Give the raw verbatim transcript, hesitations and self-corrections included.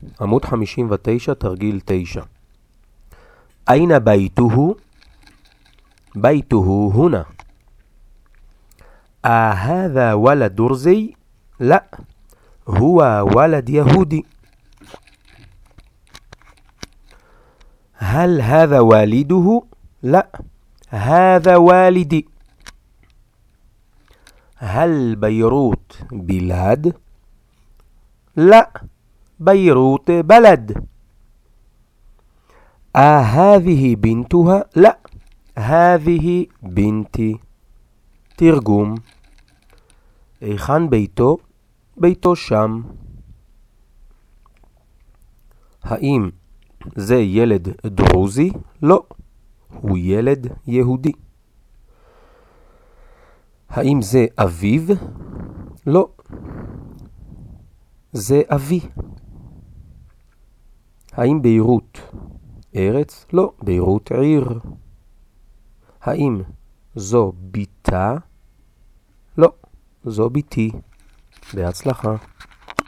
עמוד חמישים ותשע, תרגיל תשע. איינה ביתוהו? ביתוהו הונה. أهذا ولد درزي؟ لا، هو ولد يهودي. هل هذا والده؟ لا، هذا والدي. هل بيروت بلاد؟ لا، بيروت بلد. أهذه بنتها؟ لا، هذه بنتي. תרגום. היכן ביתו? ביתו שם. האם זה ילד דרוזי? לא, הוא ילד יהודי. האם זה אביו? לא, זה אבי. האם ביירות ארץ? לא, ביירות עיר. האם זו ביתה? לא, זו ביתי. בהצלחה.